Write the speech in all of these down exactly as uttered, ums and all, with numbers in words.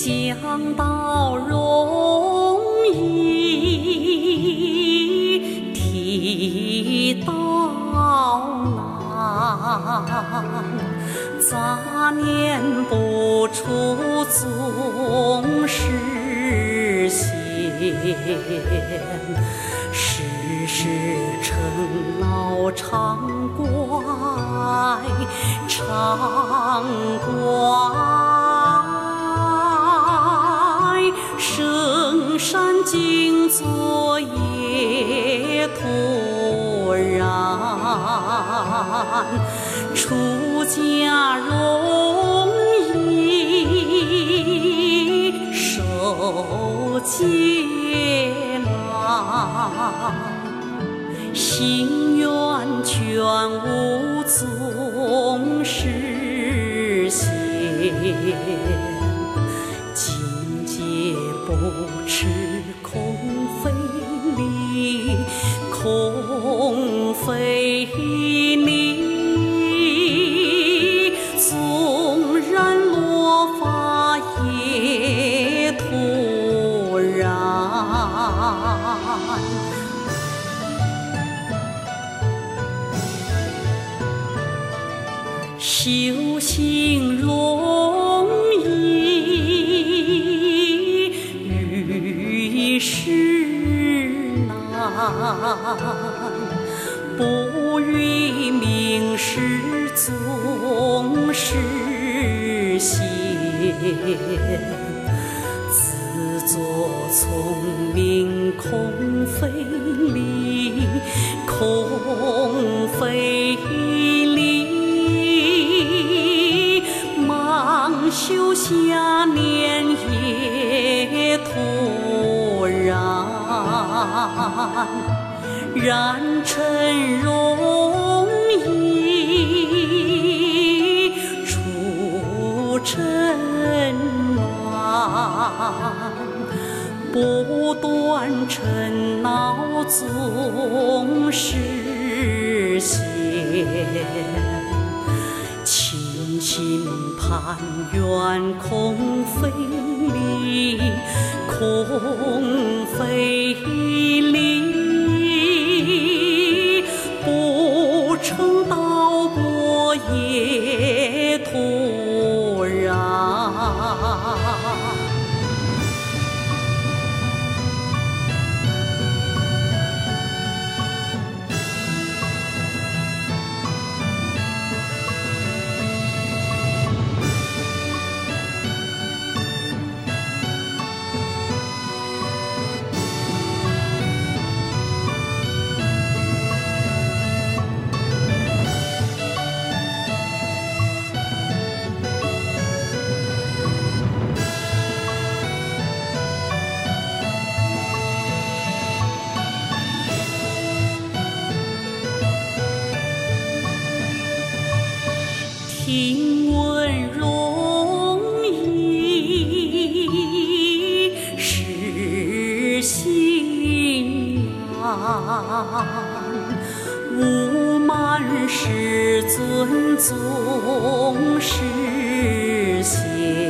讲道容易，提道难。杂念不出总是闲，世事尘劳常怪，常怪。圣山静坐也突然，出家容易，受戒难。心愿全无总是闲，境界不持空非理，空非理。纵然落发也突然，修行容易，遇事难。不遇名师总是闲，自作聪明空非理，空非理。忙修下念也突然，染尘容易，出尘难。不断尘恼总是闲，清心盼愿空非理，空非理。不成道果也突然，听闻容易，实行难。吾慢世尊总是闲，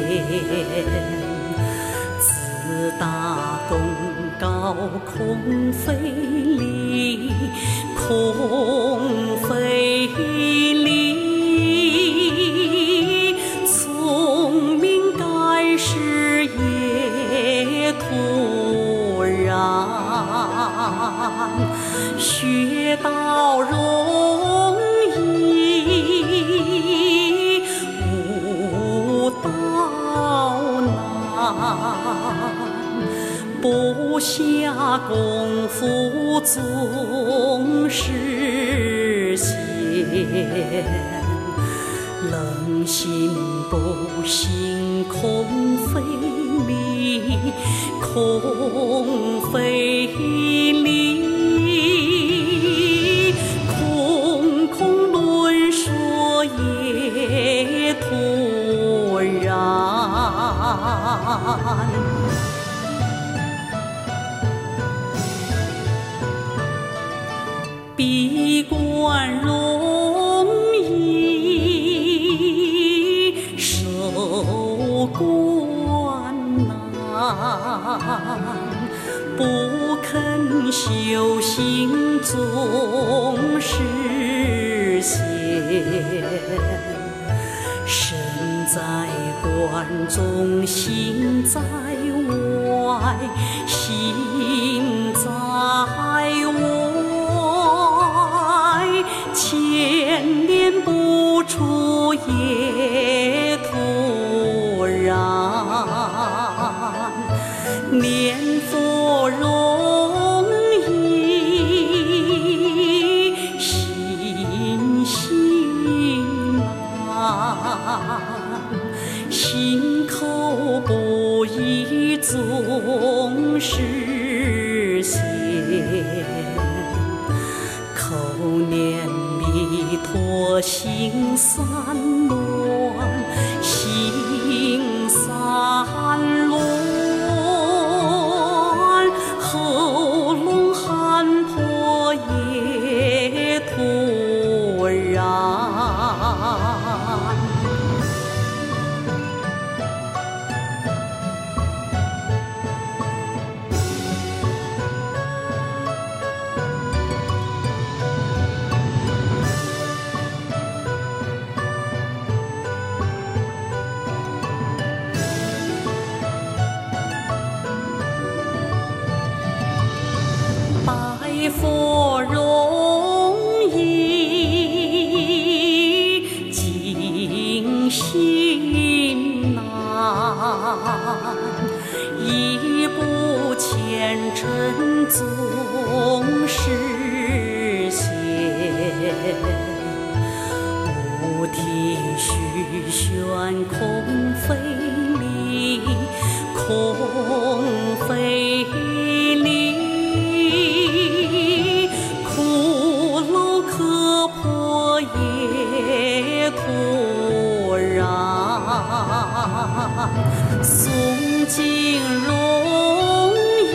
自大功高空非理，空非理。学道容易，悟道难。不下功夫总是闲，冷心不信空非理，空非理。空空论说也突然，闭关容易，守关不肯修行总是闲。身在关中心在外，心在外，千年不出也突然。念佛容易，心行难，心口不一总是闲。口念弥陀心散乱，心散乱，喉咙喊破也突然。拜佛容易，敬心难。一不虔诚总是闲。五体虚玄空非理，空非理。也突然，诵经容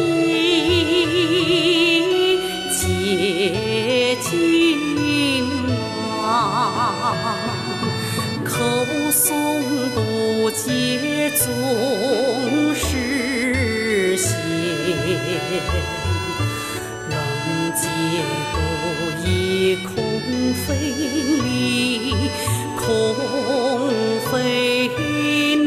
易，解经难。口诵不解总是闲。人皆不以空非理，空非理。